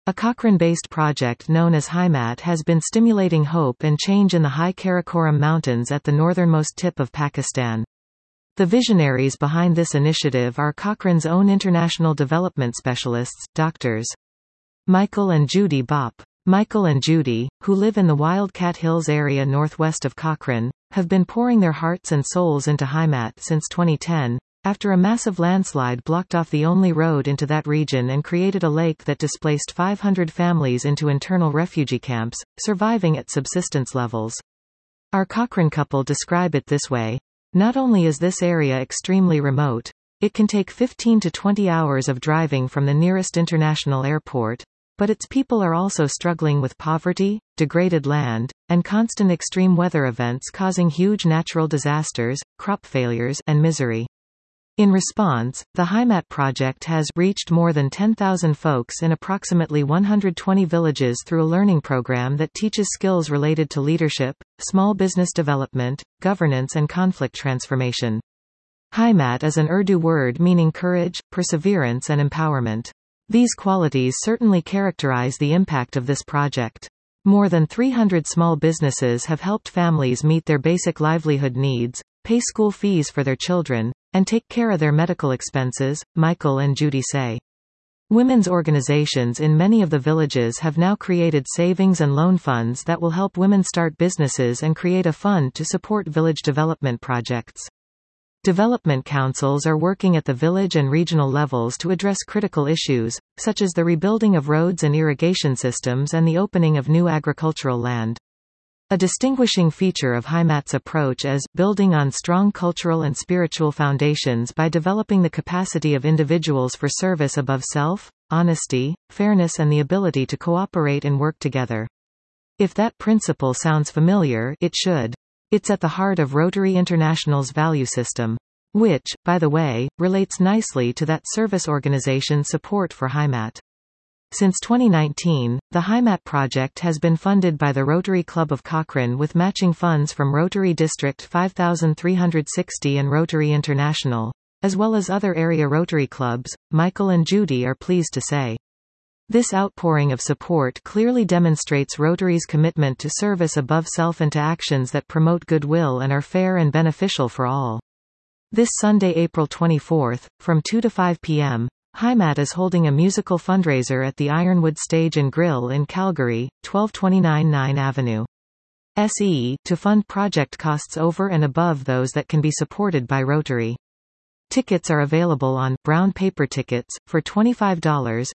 A Cochrane-based project known as HiMat has been stimulating hope and change in the high Karakoram Mountains at the northernmost tip of Pakistan. The visionaries behind this initiative are Cochrane's own international development specialists, Drs. Michael and Judy Bopp. Michael and Judy, who live in the Wildcat Hills area northwest of Cochrane, have been pouring their hearts and souls into HiMat since 2010, after a massive landslide blocked off the only road into that region and created a lake that displaced 500 families into internal refugee camps, surviving at subsistence levels. Our Cochrane couple describe it this way: "Not only is this area extremely remote, it can take 15 to 20 hours of driving from the nearest international airport, but its people are also struggling with poverty, degraded land, and constant extreme weather events causing huge natural disasters, crop failures, and misery." In response, the HiMat project has reached more than 10,000 folks in approximately 120 villages through a learning program that teaches skills related to leadership, small business development, governance and conflict transformation. HiMat is an Urdu word meaning courage, perseverance and empowerment. These qualities certainly characterize the impact of this project. More than 300 small businesses have helped families meet their basic livelihood needs, pay school fees for their children, and take care of their medical expenses, Michael and Judy say. Women's organizations in many of the villages have now created savings and loan funds that will help women start businesses and create a fund to support village development projects. Development councils are working at the village and regional levels to address critical issues, such as the rebuilding of roads and irrigation systems and the opening of new agricultural land. A distinguishing feature of HiMat's approach is building on strong cultural and spiritual foundations by developing the capacity of individuals for service above self, honesty, fairness and the ability to cooperate and work together. If that principle sounds familiar, it should. It's at the heart of Rotary International's value system. Which, by the way, relates nicely to that service organization's support for HiMat. Since 2019, the HiMat project has been funded by the Rotary Club of Cochrane with matching funds from Rotary District 5360 and Rotary International, as well as other area Rotary clubs, Michael and Judy are pleased to say. This outpouring of support clearly demonstrates Rotary's commitment to service above self and to actions that promote goodwill and are fair and beneficial for all. This Sunday, April 24, from 2 to 5 p.m., HiMat is holding a musical fundraiser at the Ironwood Stage and Grill in Calgary, 1229 9 Avenue. SE, to fund project costs over and above those that can be supported by Rotary. Tickets are available on brown paper tickets for $25.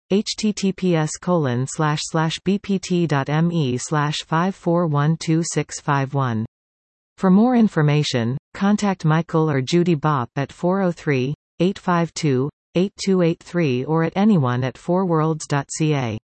https://bpt.me/5412651. For more information, contact Michael or Judy Bopp at 403-852-8283 or at anyone at 4worlds.ca.